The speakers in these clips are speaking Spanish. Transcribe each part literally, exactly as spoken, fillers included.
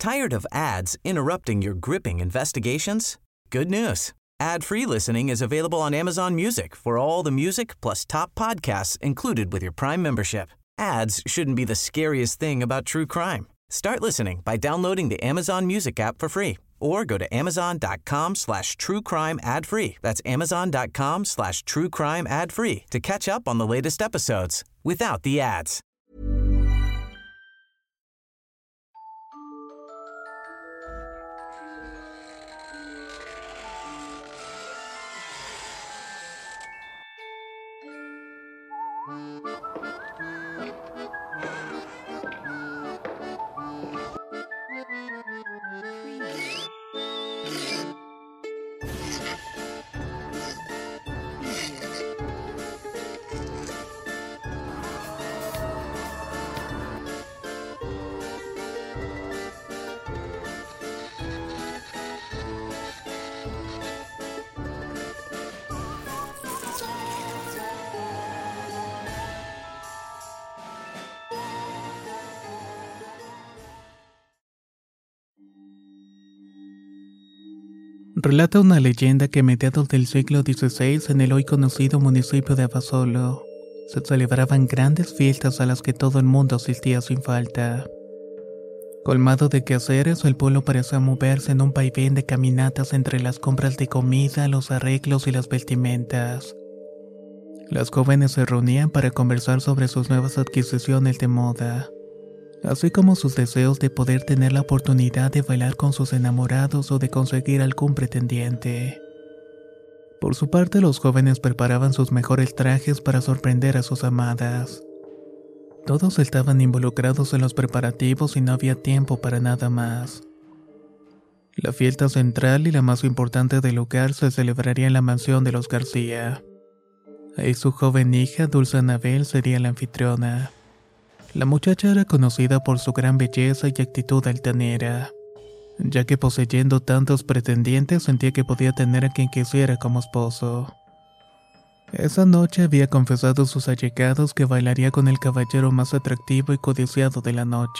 Tired of ads interrupting your gripping investigations? Good news. Ad-free listening is available on Amazon Music for all the music plus top podcasts included with your Prime membership. Ads shouldn't be the scariest thing about true crime. Start listening by downloading the Amazon Music app for free or go to amazon.com slash true crime ad free. That's amazon.com slash true crime ad free to catch up on the latest episodes without the ads. Relata una leyenda que a mediados del siglo dieciséis en el hoy conocido municipio de Abasolo se celebraban grandes fiestas a las que todo el mundo asistía sin falta. Colmado de quehaceres, el pueblo parecía moverse en un vaivén de caminatas entre las compras de comida, los arreglos y las vestimentas. Las jóvenes se reunían para conversar sobre sus nuevas adquisiciones de moda, así como sus deseos de poder tener la oportunidad de bailar con sus enamorados o de conseguir algún pretendiente. Por su parte, los jóvenes preparaban sus mejores trajes para sorprender a sus amadas. Todos estaban involucrados en los preparativos y no había tiempo para nada más. La fiesta central y la más importante del lugar se celebraría en la mansión de los García. Ahí su joven hija, Dulce Anabel, sería la anfitriona. La muchacha era conocida por su gran belleza y actitud altanera, ya que poseyendo tantos pretendientes sentía que podía tener a quien quisiera como esposo. Esa noche había confesado a sus allegados que bailaría con el caballero más atractivo y codiciado de la noche.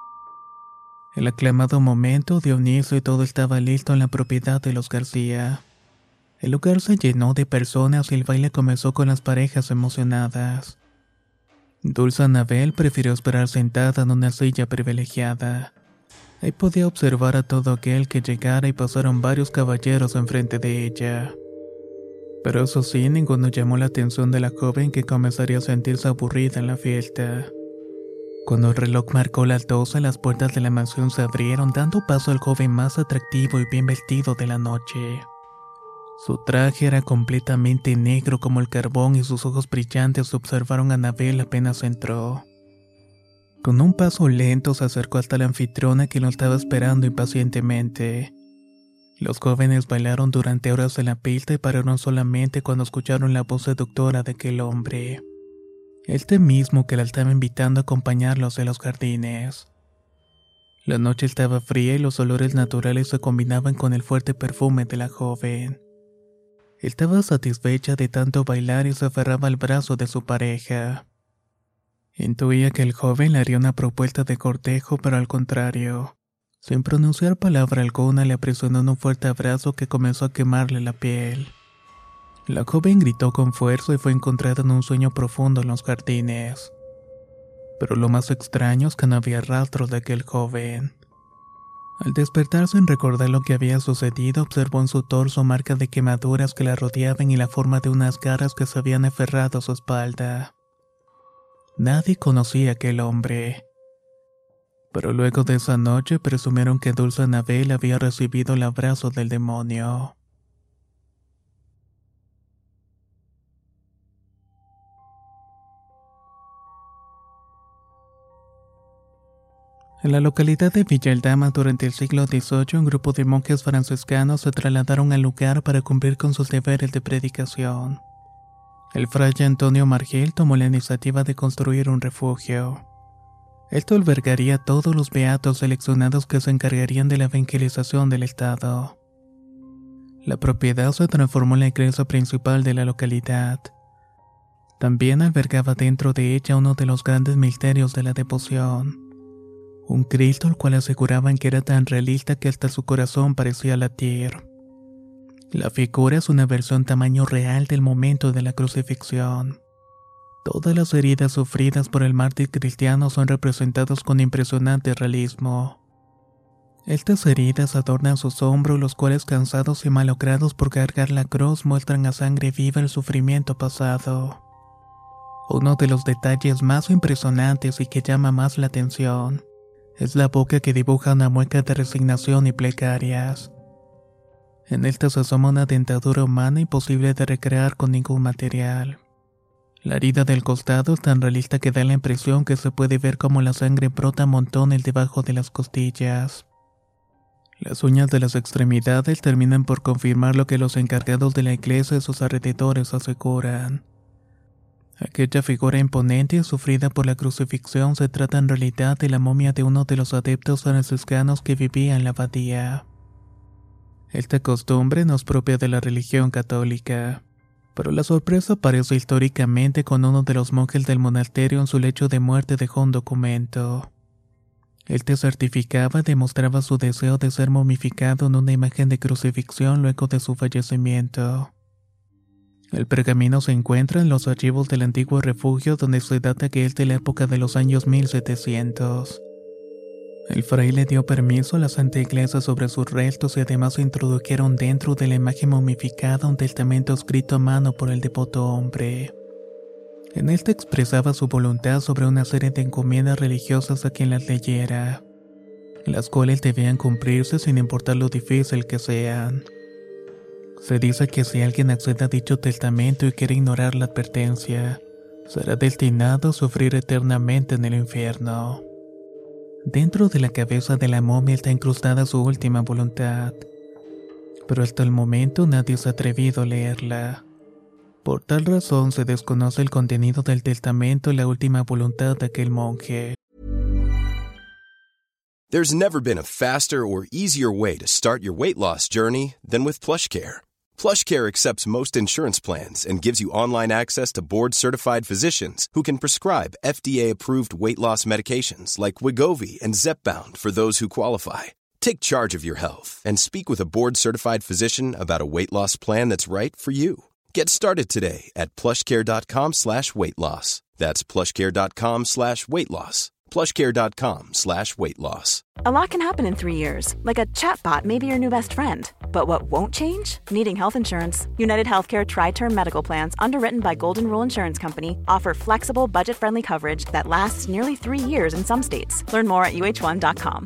El aclamado momento dio inicio y todo estaba listo en la propiedad de los García. El lugar se llenó de personas y el baile comenzó con las parejas emocionadas. Dulce Anabel prefirió esperar sentada en una silla privilegiada. Ahí podía observar a todo aquel que llegara y pasaron varios caballeros enfrente de ella. Pero eso sí, ninguno llamó la atención de la joven, que comenzaría a sentirse aburrida en la fiesta. Cuando el reloj marcó las doce, las puertas de la mansión se abrieron, dando paso al joven más atractivo y bien vestido de la noche. Su traje era completamente negro como el carbón y sus ojos brillantes observaron a Anabel apenas entró. Con un paso lento se acercó hasta la anfitriona, que lo estaba esperando impacientemente. Los jóvenes bailaron durante horas en la pista y pararon solamente cuando escucharon la voz seductora de aquel hombre. Este mismo que la estaba invitando a acompañarlos en los jardines. La noche estaba fría y los olores naturales se combinaban con el fuerte perfume de la joven. Estaba satisfecha de tanto bailar y se aferraba al brazo de su pareja. Intuía que el joven le haría una propuesta de cortejo, pero al contrario, sin pronunciar palabra alguna, le aprisionó en un fuerte abrazo que comenzó a quemarle la piel. La joven gritó con fuerza y fue encontrada en un sueño profundo en los jardines. Pero lo más extraño es que no había rastros de aquel joven. Al despertar sin recordar lo que había sucedido, observó en su torso marcas de quemaduras que la rodeaban y la forma de unas garras que se habían aferrado a su espalda. Nadie conocía a aquel hombre. Pero luego de esa noche presumieron que Dulce Anabel había recibido el abrazo del demonio. En la localidad de Villa Aldama, durante el siglo dieciocho, un grupo de monjes franciscanos se trasladaron al lugar para cumplir con sus deberes de predicación. El fraile Antonio Margel tomó la iniciativa de construir un refugio. Esto albergaría a todos los beatos seleccionados que se encargarían de la evangelización del estado. La propiedad se transformó en la iglesia principal de la localidad. También albergaba dentro de ella uno de los grandes misterios de la devoción, Un Cristo el cual aseguraban que era tan realista que hasta su corazón parecía latir. La figura es una versión tamaño real del momento de la crucifixión. Todas las heridas sufridas por el mártir cristiano son representadas con impresionante realismo. Estas heridas adornan sus hombros, los cuales, cansados y malogrado por cargar la cruz, muestran a sangre viva el sufrimiento pasado. Uno de los detalles más impresionantes y que llama más la atención es la boca, que dibuja una mueca de resignación y plegarias. En esta se asoma una dentadura humana imposible de recrear con ningún material. La herida del costado es tan realista que da la impresión que se puede ver cómo la sangre brota a montones debajo de las costillas. Las uñas de las extremidades terminan por confirmar lo que los encargados de la iglesia y sus alrededores aseguran. Aquella figura imponente y sufrida por la crucifixión se trata en realidad de la momia de uno de los adeptos franciscanos que vivía en la abadía. Esta costumbre no es propia de la religión católica, pero la sorpresa aparece históricamente con uno de los monjes del monasterio. En su lecho de muerte dejó un documento. Este certificaba y demostraba su deseo de ser momificado en una imagen de crucifixión luego de su fallecimiento. El pergamino se encuentra en los archivos del antiguo refugio, donde se data que es de la época de los años mil setecientos. El fraile dio permiso a la Santa Iglesia sobre sus restos y además se introdujeron dentro de la imagen momificada un testamento escrito a mano por el devoto hombre. En este expresaba su voluntad sobre una serie de encomiendas religiosas a quien las leyera, las cuales debían cumplirse sin importar lo difícil que sean. Se dice que si alguien accede a dicho testamento y quiere ignorar la advertencia, será destinado a sufrir eternamente en el infierno. Dentro de la cabeza de la momia está incrustada su última voluntad, pero hasta el momento nadie se ha atrevido a leerla. Por tal razón se desconoce el contenido del testamento y la última voluntad de aquel monje. There's never been a faster or easier way to start your weight loss journey than with PlushCare. PlushCare accepts most insurance plans and gives you online access to board-certified physicians who can prescribe F D A-approved weight loss medications like Wegovy and Zepbound for those who qualify. Take charge of your health and speak with a board-certified physician about a weight loss plan that's right for you. Get started today at plushcare.com slash weight loss. That's plushcare.com slash weight loss. plushcare.com slash weight loss. A lot can happen in three years, like a chatbot may be your new best friend. But what won't change? Needing health insurance. United Healthcare Tri-Term Medical Plans, underwritten by Golden Rule Insurance Company, offer flexible, budget-friendly coverage that lasts nearly three years in some states. Learn more at U H one dot com.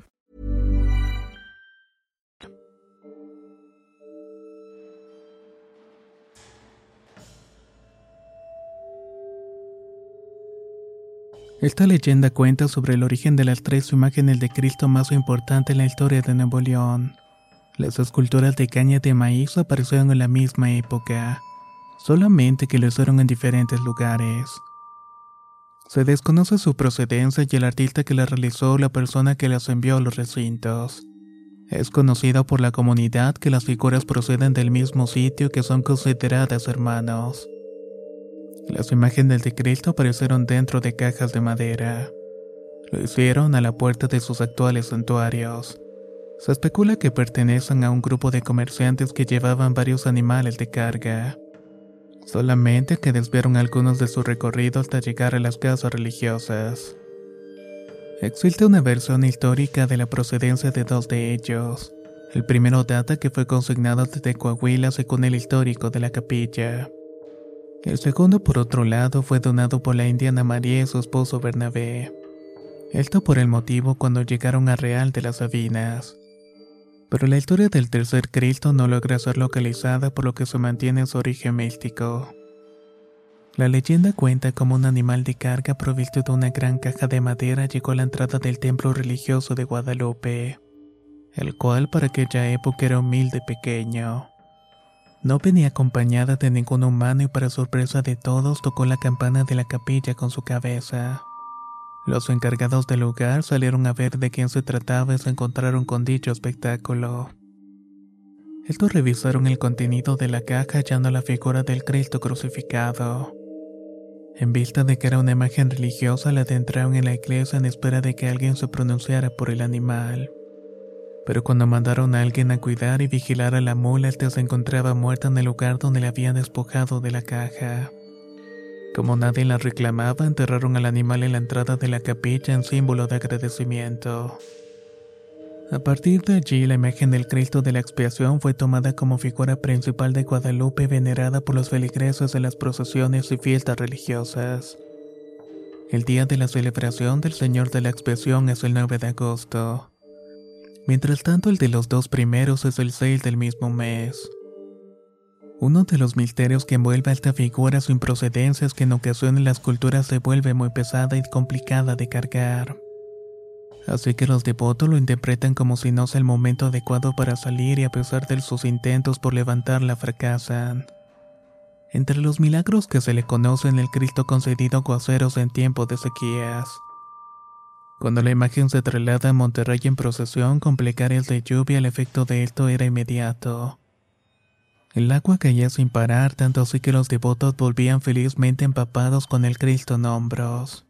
Esta leyenda cuenta sobre el origen de las tres imágenes de Cristo más importantes en la historia de Nuevo León. Las esculturas de caña de maíz aparecieron en la misma época, solamente que lo hicieron en diferentes lugares. Se desconoce su procedencia y el artista que las realizó o la persona que las envió a los recintos. Es conocido por la comunidad que las figuras proceden del mismo sitio, que son consideradas hermanos. Las imágenes de Cristo aparecieron dentro de cajas de madera. Lo hicieron a la puerta de sus actuales santuarios. Se especula que pertenecen a un grupo de comerciantes que llevaban varios animales de carga. Solamente que desviaron algunos de su recorrido hasta llegar a las casas religiosas. Existe una versión histórica de la procedencia de dos de ellos. El primero data que fue consignado desde Coahuila según el histórico de la capilla. El segundo, por otro lado, fue donado por la india Ana María y su esposo Bernabé. Esto por el motivo cuando llegaron a Real de las Sabinas. Pero la historia del tercer Cristo no logra ser localizada, por lo que se mantiene su origen místico. La leyenda cuenta cómo un animal de carga provisto de una gran caja de madera llegó a la entrada del templo religioso de Guadalupe, el cual para aquella época era humilde y pequeño. No venía acompañada de ningún humano y para sorpresa de todos tocó la campana de la capilla con su cabeza. Los encargados del lugar salieron a ver de quién se trataba y se encontraron con dicho espectáculo. Estos revisaron el contenido de la caja hallando la figura del Cristo crucificado. En vista de que era una imagen religiosa, la adentraron en la iglesia en espera de que alguien se pronunciara por el animal. Pero cuando mandaron a alguien a cuidar y vigilar a la mula, esta se encontraba muerta en el lugar donde la habían despojado de la caja. Como nadie la reclamaba, enterraron al animal en la entrada de la capilla en símbolo de agradecimiento. A partir de allí, la imagen del Cristo de la Expiación fue tomada como figura principal de Guadalupe, venerada por los feligreses de las procesiones y fiestas religiosas. El día de la celebración del Señor de la Expiación es el nueve de agosto. Mientras tanto, el de los dos primeros es el seis del mismo mes. Uno de los misterios que envuelve a esta figura sin procedencia es que en ocasiones las culturas se vuelve muy pesada y complicada de cargar. Así que los devotos lo interpretan como si no sea el momento adecuado para salir y a pesar de sus intentos por levantarla fracasan. Entre los milagros que se le conocen, el Cristo concedido aguaceros en tiempos de sequías. Cuando la imagen se traslada a Monterrey en procesión con plegarias de lluvia, el efecto de esto era inmediato. El agua caía sin parar, tanto así que los devotos volvían felizmente empapados con el Cristo en hombros.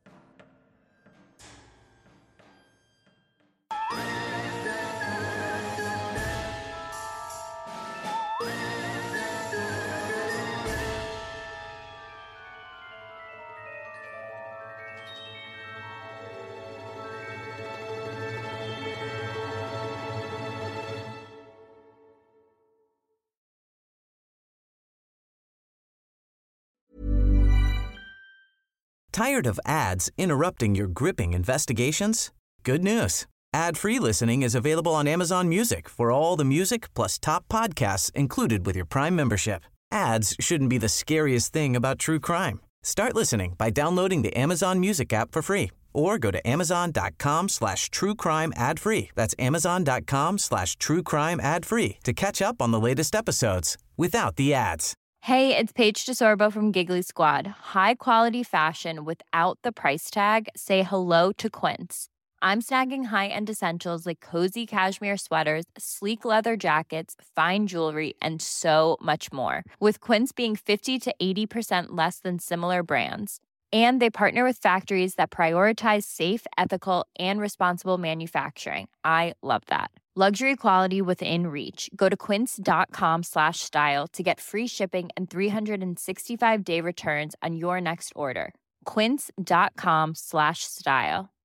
Tired of ads interrupting your gripping investigations? Good news. Ad-free listening is available on Amazon Music for all the music plus top podcasts included with your Prime membership. Ads shouldn't be the scariest thing about true crime. Start listening by downloading the Amazon Music app for free or go to amazon.com slash true crime ad free. That's amazon.com slash true crime ad free to catch up on the latest episodes without the ads. Hey, it's Paige DeSorbo from Giggly Squad. High quality fashion without the price tag. Say hello to Quince. I'm snagging high-end essentials like cozy cashmere sweaters, sleek leather jackets, fine jewelry, and so much more. With Quince being fifty to eighty percent less than similar brands. And they partner with factories that prioritize safe, ethical, and responsible manufacturing. I love that. Luxury quality within reach. Go to quince.com slash style to get free shipping and three sixty-five day returns on your next order. Quince.com slash style.